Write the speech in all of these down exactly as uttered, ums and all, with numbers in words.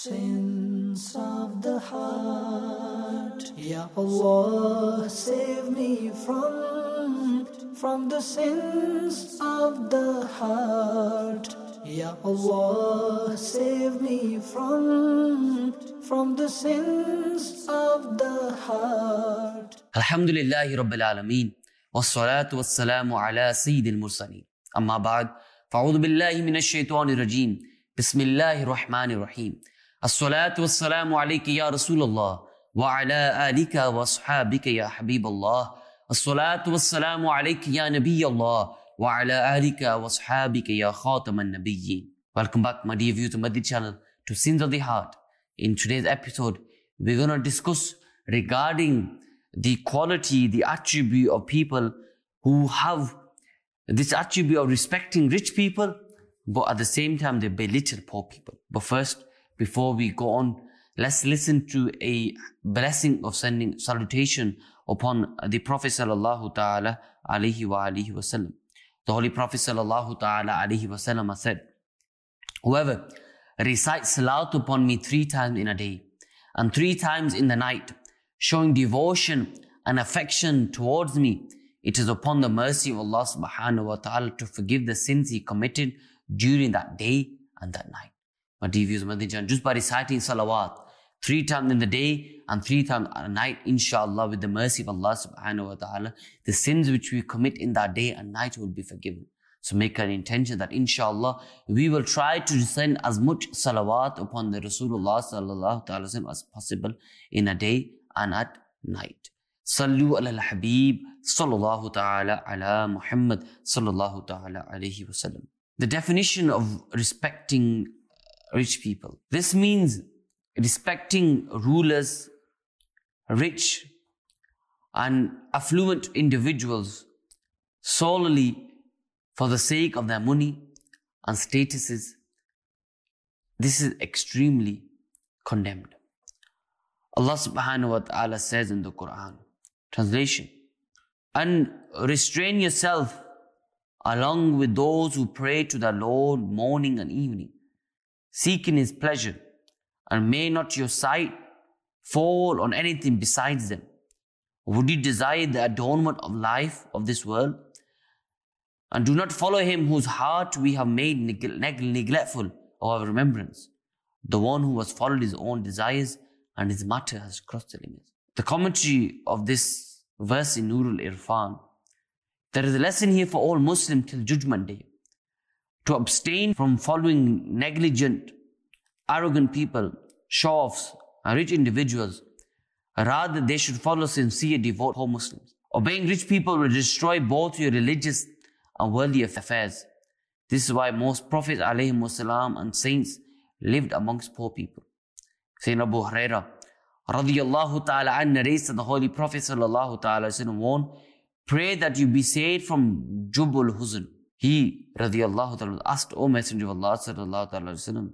Sins of the heart, Ya Allah, save me from from the sins of the heart. Ya Allah, save me from from the sins of the heart. Alhamdulillahi Rabbil Alameen. Wassalatu wassalamu ala Sayyidil Mursaleen. Amma ba'd. Fa'udhu billahi minash shaitanir rajeem. Bismillahir Rahmanir Rahim. As-salatu wassalamu alayka ya Rasulullah wa ala alika wa ashabika ya Habiballah. As-salatu wassalamu alayka ya Nabiyallah wa ala alika wa ashabika ya Khataman Nabiyyin. Welcome back, my dear viewers, to Madhi channel, to Sins of the Heart. In today's episode, we're going to discuss regarding the quality, the attribute of people who have this attribute of respecting rich people, but at the same time they belittle poor people. But first, before we go on, let's listen to a blessing of sending salutation upon the Prophet sallallahu ta'ala alayhi wa alihi wasallam. The Holy Prophet sallallahu ta'ala alayhi wasallam has said, whoever recites salat upon me three times in a day and three times in the night, showing devotion and affection towards me, it is upon the mercy of Allah subhanahu wa ta'ala to forgive the sins he committed during that day and that night. My dear viewers, Madinjan, just by reciting salawat three times in the day and three times at night, inshallah, with the mercy of Allah subhanahu wa ta'ala, the sins which we commit in that day and night will be forgiven. So make an intention that inshallah, we will try to send as much salawat upon the Rasulullah sallallahu ta'ala as possible in a day and at night. Sallu ala al-Habib sallallahu ta'ala ala Muhammad sallallahu ta'ala alayhi wa sallam. The definition of respecting rich people. This means respecting rulers, rich and affluent individuals solely for the sake of their money and statuses. This is extremely condemned. Allah subhanahu wa ta'ala says in the Quran, translation, and restrain yourself along with those who pray to their Lord morning and evening, seeking His pleasure, and may not your sight fall on anything besides them. Would you desire the adornment of life of this world? And do not follow him whose heart we have made neg- neg- neglectful of our remembrance, the one who has followed his own desires and his matter has crossed the limits. The commentary of this verse in Nurul Irfan, there is a lesson here for all Muslims till Judgment Day, to abstain from following negligent, arrogant people, show-offs, and rich individuals. Rather, they should follow sincere, devout poor Muslims. Obeying rich people will destroy both your religious and worldly affairs. This is why most prophets alayhim wasalam and saints lived amongst poor people. Sayyidina Abu Hurairah radiyallahu ta'ala an narrates that the Holy Prophet sallallahu ta'ala sallam warned, pray that you be saved from Jubul Huzn. He radiyallahu ta'ala asked, O Messenger of Allah sallallahu ta'ala sallam,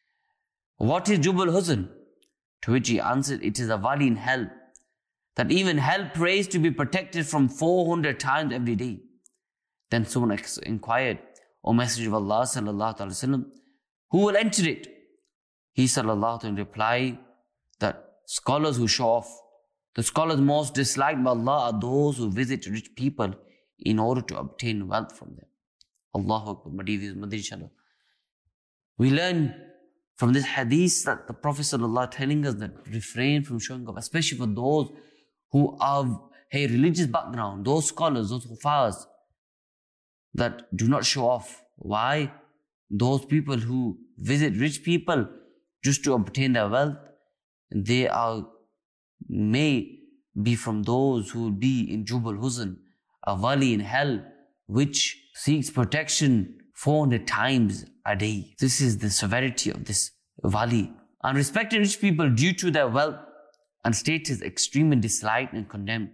what is Jubul Huzn? To which he answered, it is a valley in hell, that even hell prays to be protected from four hundred times every day. Then someone inquired, O Messenger of Allah sallallahu ta'ala sallam, who will enter it? He sallallahu ta'ala replied that scholars who show off, the scholars most disliked by Allah are those who visit rich people in order to obtain wealth from them. Allahu Akbar, Madhi channel. We learn from this hadith that the Prophet sallallahu telling us that refrain from showing off, especially for those who have a religious background, those scholars, those hufaz, that do not show off. Why? Those people who visit rich people just to obtain their wealth, they are may be from those who will be in Jubal Huzn, a valley in hell, which seeks protection four hundred times a day. This is the severity of this valley. And respecting rich people due to their wealth and status is extremely disliked and condemned.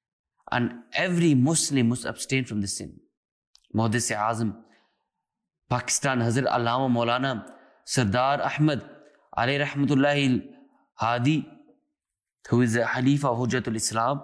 And every Muslim must abstain from this sin. Muhaddis Azam, Pakistan, Hazrat Allama Maulana Sardar Ahmad alayhi rahmatullahi Hadi, who is a Khalifa of Hujjatul Islam,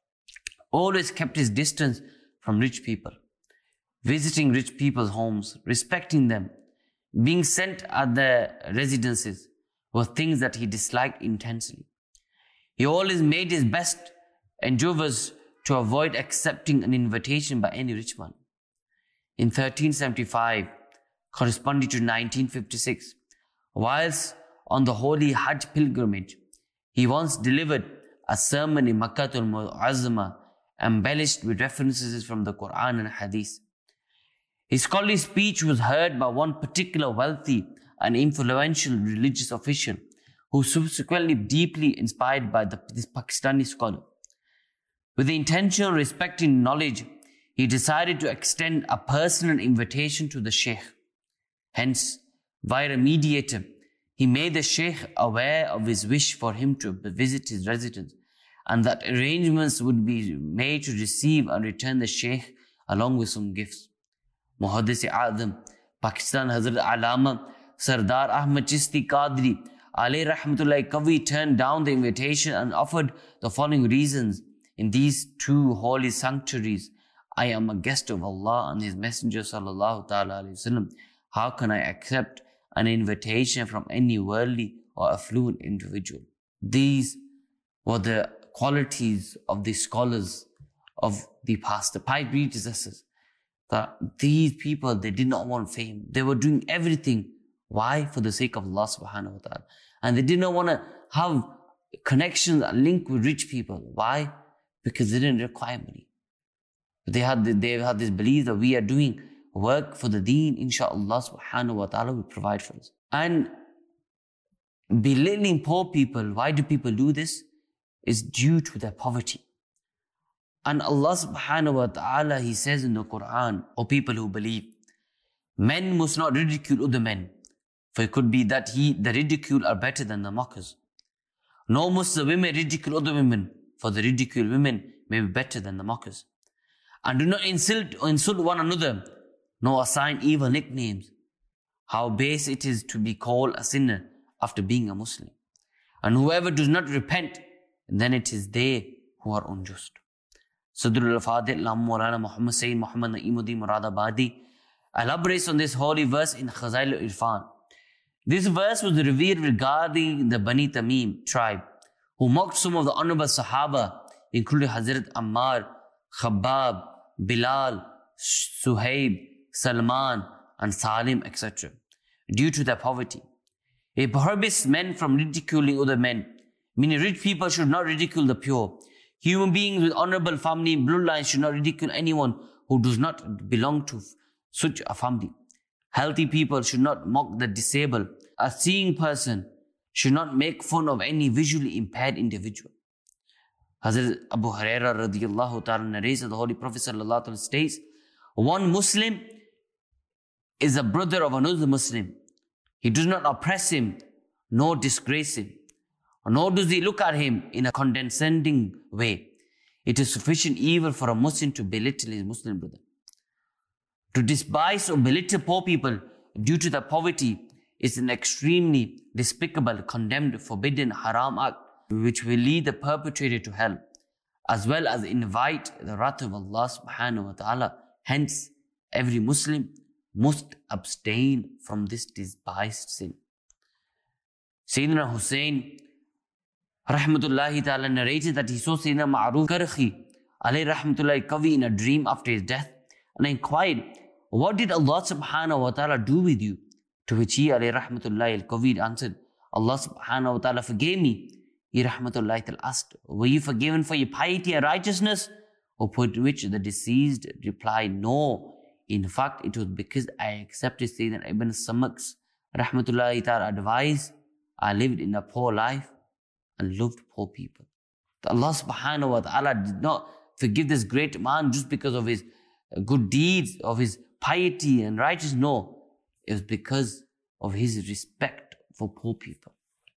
always kept his distance from rich people, visiting rich people's homes, respecting them, being sent at their residences, were things that he disliked intensely. He always made his best endeavors to avoid accepting an invitation by any rich man. In thirteen seventy-five, corresponding to nineteen fifty-six, whilst on the holy Hajj pilgrimage, he once delivered a sermon in Makkah al-Mu'azzama, embellished with references from the Quran and Hadith. His scholarly speech was heard by one particular wealthy and influential religious official, who subsequently deeply inspired by the, this Pakistani scholar. With the intention of respecting knowledge, he decided to extend a personal invitation to the Sheikh. Hence, via a mediator, he made the Sheikh aware of his wish for him to visit his residence, and that arrangements would be made to receive and return the Sheikh along with some gifts. Muhaddis-e-A'zam, Pakistan Hazrat Alama Sardar Ahmad Chisti Qadri alayhi rahmatullahi Kavi turned down the invitation and offered the following reasons: in these two holy sanctuaries, I am a guest of Allah and His Messenger sallallahu ta'ala alayhi wasallam. How can I accept an invitation from any worldly or affluent individual? These were the qualities of the scholars of the past, the pious predecessors. That these people, they did not want fame. They were doing everything. Why? For the sake of Allah subhanahu wa ta'ala. And they did not want to have connections and link with rich people. Why? Because they didn't require money. They had, they had this belief that we are doing work for the deen, inshaAllah subhanahu wa ta'ala will provide for us. And belittling poor people, why do people do this? Is due to their poverty. And Allah subhanahu wa ta'ala, He says in the Quran, O people who believe, men must not ridicule other men, for it could be that he, the ridicule are better than the mockers. Nor must the women ridicule other women, for the ridiculed women may be better than the mockers. And do not insult or insult one another, nor assign evil nicknames. How base it is to be called a sinner after being a Muslim. And whoever does not repent, then it is they who are unjust. Sadrul al-Fadil, Maulana Muhammad Sayyid Muhammad Na'imuddin Muradabadi elaborates on this holy verse in Khazail al-Irfan. This verse was revealed regarding the Bani Tamim tribe, who mocked some of the honorable Sahaba, including Hazrat Ammar, Khabbab, Bilal, Suhaib, Salman, and Salim, et cetera, due to their poverty. It prohibits men from ridiculing other men, meaning rich people should not ridicule the pure. Human beings with honorable family bloodlines should not ridicule anyone who does not belong to such a family. Healthy people should not mock the disabled. A seeing person should not make fun of any visually impaired individual. Hazrat Abu Hurairah radiyallahu ta'ala narrates that the Holy Prophet sallallahu ta'ala states, one Muslim is a brother of another Muslim. He does not oppress him, nor disgrace him, nor does he look at him in a condescending way. It is sufficient evil for a Muslim to belittle his Muslim brother. To despise or belittle poor people due to their poverty is an extremely despicable, condemned, forbidden, haram act which will lead the perpetrator to hell, as well as invite the wrath of Allah subhanahu wa ta'ala. Hence, every Muslim must abstain from this despised sin. Sayyidina Hussein rahmatullahi ta'ala narrated that he saw Sayyidina Ma'ruf Karhi alayhi rahmatullahi Kavi in a dream after his death, and inquired, what did Allah subhanahu wa ta'ala do with you? To which he alayhi rahmatullahi al-Kavi answered, Allah subhanahu wa ta'ala forgave me. He rahmatullahi ta'ala asked, were you forgiven for your piety and righteousness? Upon which the deceased replied, no. In fact, it was because I accepted Sayyidina Ibn Samak's rahmatullahi ta'ala advice. I lived in a poor life and loved poor people. Allah subhanahu wa ta'ala did not forgive this great man just because of his good deeds, of his piety and righteousness. No, it was because of his respect for poor people.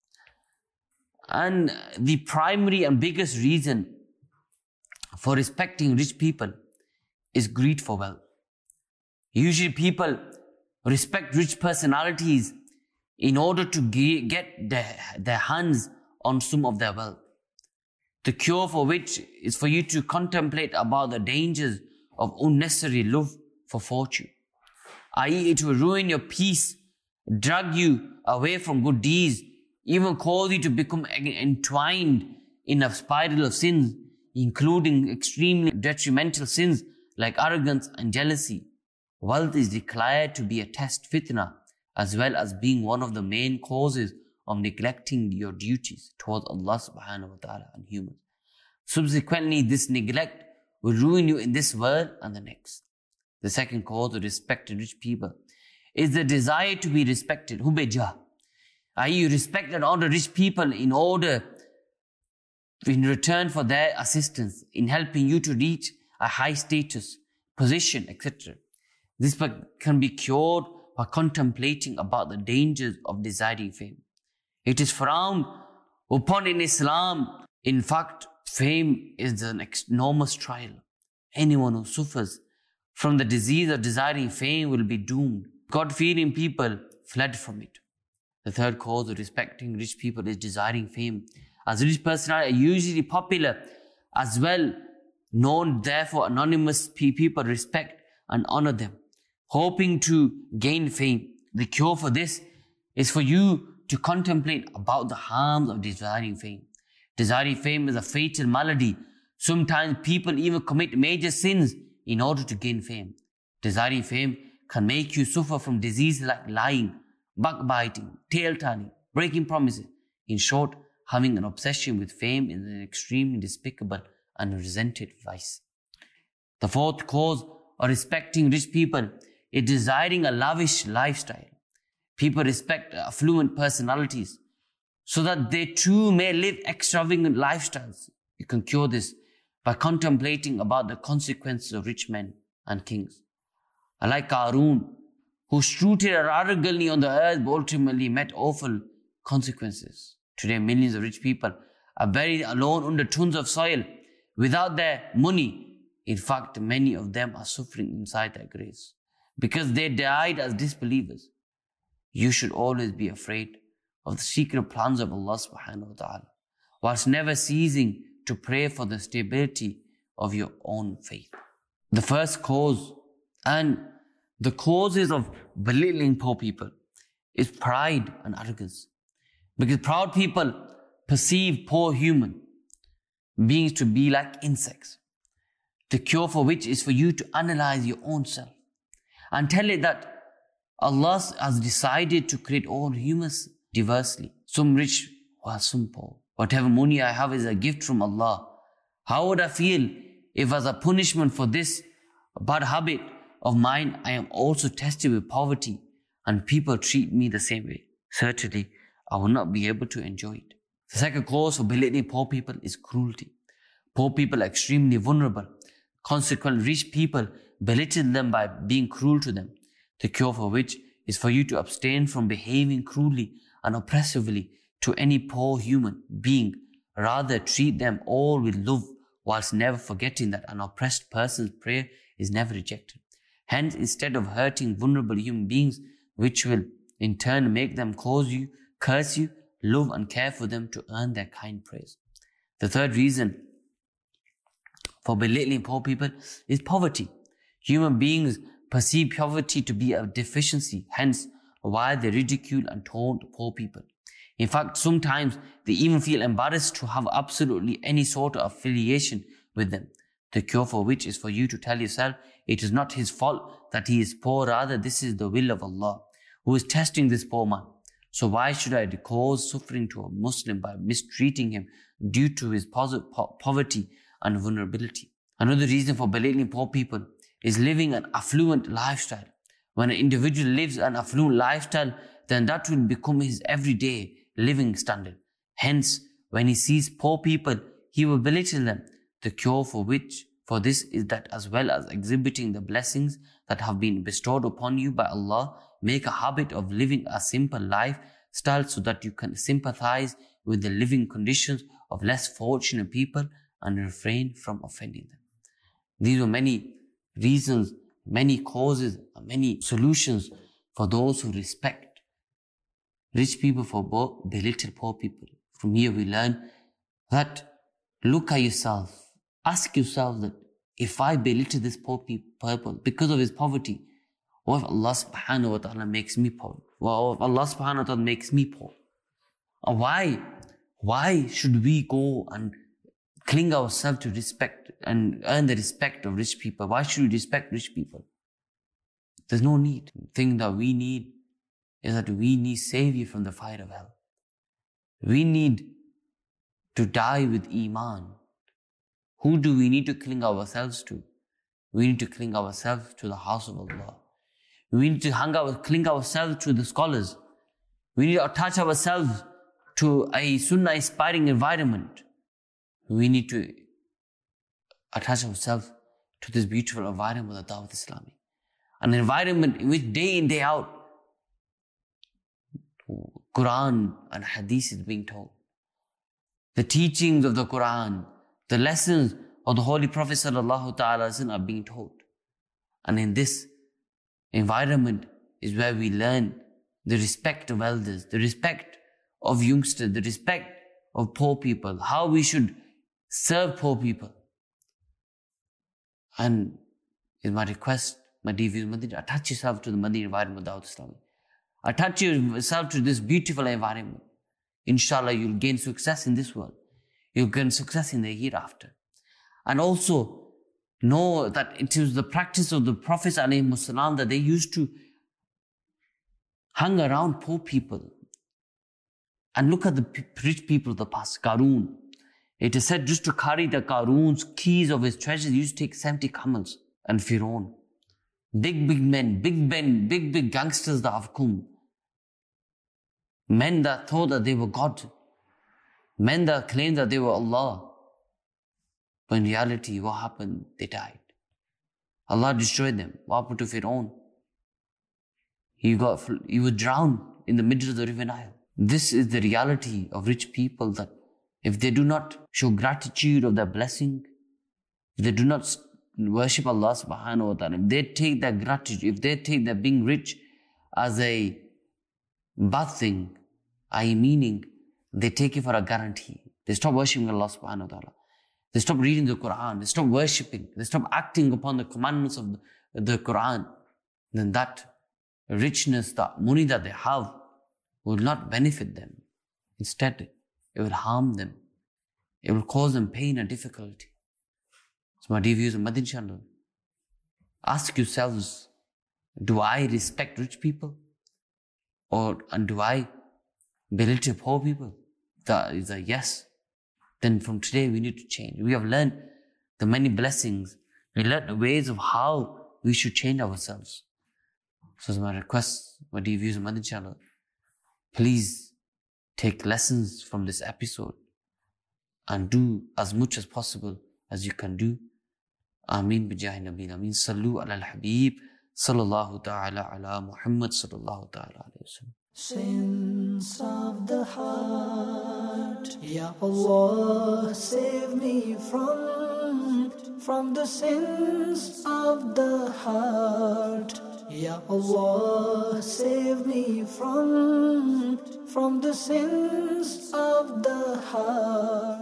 And the primary and biggest reason for respecting rich people is greed for wealth. Usually people respect rich personalities in order to get their, their hands on some of their wealth. The cure for which is for you to contemplate about the dangers of unnecessary love for fortune. that is, it will ruin your peace, drag you away from good deeds, even cause you to become entwined in a spiral of sins, including extremely detrimental sins like arrogance and jealousy. Wealth is declared to be a test fitna, as well as being one of the main causes of neglecting your duties towards Allah subhanahu wa ta'ala and humans. Subsequently, this neglect will ruin you in this world and the next. The second cause of respecting rich people is the desire to be respected. Hubejah. Are you respect and honor rich people in order, in return for their assistance, in helping you to reach a high status, position, et cetera. This can be cured by contemplating about the dangers of desiring fame. It is frowned upon in Islam. In fact, fame is an enormous trial. Anyone who suffers from the disease of desiring fame will be doomed. God-fearing people fled from it. The third cause of respecting rich people is desiring fame. As rich personalities are usually popular as well known, therefore anonymous people respect and honor them, hoping to gain fame. The cure for this is for you to contemplate about the harms of desiring fame. Desiring fame is a fatal malady. Sometimes people even commit major sins in order to gain fame. Desiring fame can make you suffer from diseases like lying, backbiting, tail-turning, breaking promises. In short, having an obsession with fame is an extremely despicable and resented vice. The fourth cause of respecting rich people is desiring a lavish lifestyle. People respect affluent personalities so that they too may live extravagant lifestyles. You can cure this by contemplating about the consequences of rich men and kings. Like Qarun, who strutted arrogantly on the earth but ultimately met awful consequences. Today, millions of rich people are buried alone under tons of soil without their money. In fact, many of them are suffering inside their graves because they died as disbelievers. You should always be afraid of the secret plans of Allah subhanahu wa ta'ala, whilst never ceasing to pray for the stability of your own faith. The first cause and the causes of belittling poor people is pride and arrogance. Because proud people perceive poor human beings to be like insects. The cure for which is for you to analyze your own self and tell it that Allah has decided to create all humans diversely, some rich while some poor. Whatever money I have is a gift from Allah. How would I feel if as a punishment for this bad habit of mine, I am also tested with poverty and people treat me the same way? Certainly, I will not be able to enjoy it. The second cause for belittling poor people is cruelty. Poor people are extremely vulnerable. Consequently, rich people belittle them by being cruel to them. The cure for which is for you to abstain from behaving cruelly and oppressively to any poor human being. Rather, treat them all with love, whilst never forgetting that an oppressed person's prayer is never rejected. Hence, instead of hurting vulnerable human beings, which will in turn make them cause you, curse you, love and care for them to earn their kind praise. The third reason for belittling poor people is poverty. Human beings perceive poverty to be a deficiency, hence why they ridicule and taunt poor people. In fact, sometimes they even feel embarrassed to have absolutely any sort of affiliation with them. The cure for which is for you to tell yourself it is not his fault that he is poor, rather this is the will of Allah, who is testing this poor man. So why should I cause suffering to a Muslim by mistreating him due to his poverty and vulnerability? Another reason for belittling poor people is living an affluent lifestyle. When an individual lives an affluent lifestyle, then that will become his everyday living standard. Hence, when he sees poor people, he will belittle them. The cure for which, for this is that as well as exhibiting the blessings that have been bestowed upon you by Allah, make a habit of living a simple lifestyle so that you can sympathize with the living conditions of less fortunate people and refrain from offending them. These were many reasons, many causes, and many solutions for those who respect rich people for both belittle poor people. From here we learn that look at yourself. Ask yourself that if I belittle this poor people because of his poverty, what if Allah subhanahu wa ta'ala makes me poor? What if Allah subhanahu wa ta'ala makes me poor? Why? Why should we go and cling ourselves to respect and earn the respect of rich people? Why should we respect rich people? There's no need. The thing that we need is that we need savior from the fire of hell. We need to die with Iman. Who do we need to cling ourselves to? We need to cling ourselves to the house of Allah. We need to hang our, cling ourselves to the scholars. We need to attach ourselves to a sunnah-inspiring environment. We need to attach ourselves to this beautiful environment of Dawat Islami. An environment in which day in, day out, Quran and Hadith is being told. The teachings of the Quran, the lessons of the Holy Prophet Sallallahu Ta'ala are being told. And in this environment is where we learn the respect of elders, the respect of youngsters, the respect of poor people, how we should serve poor people. And is my request, my dear viewers, Madina, attach yourself to the Madina environment of Dawat Islami. Attach yourself to this beautiful environment. Inshallah, you'll gain success in this world. You'll gain success in the hereafter. And also, know that it is the practice of the Prophets ﷺ that they used to hang around poor people. And look at the rich people of the past, Qarun. It is said just to carry the Qarun's keys of his treasures, he used to take seventy camels. And Firaun. Big, big men, big men, big, big gangsters that have come. Men that thought that they were God. Men that claimed that they were Allah. But in reality, what happened? They died. Allah destroyed them. What happened to Firaun? He got, he was drowned in the middle of the river Nile. This is the reality of rich people, that if they do not show gratitude of their blessing, if they do not worship Allah subhanahu wa ta'ala, if they take their gratitude, if they take their being rich as a bad thing, I meaning, they take it for a guarantee. They stop worshipping Allah subhanahu wa ta'ala. They stop reading the Quran. They stop worshipping. They stop acting upon the commandments of the, the Quran. Then that richness, that money that they have, will not benefit them. Instead, it will harm them. It will cause them pain and difficulty. So my dear viewers of Madina channel, ask yourselves, do I respect rich people? Or and do I belittle poor people? That is a yes. Then from today we need to change. We have learned the many blessings. We learned the ways of how we should change ourselves. So it's my request, my dear viewers of Madina channel, please take lessons from this episode and do as much as possible as you can do. Ameen bijahi Nabi Ameen. Sallu ala al-Habib. Sallallahu ta'ala ala Muhammad sallallahu ta'ala alayhi wa sallam. Sins of the heart, Ya Allah, save me from, from the sins of the heart. Ya Allah, save me from, from the sins of the heart.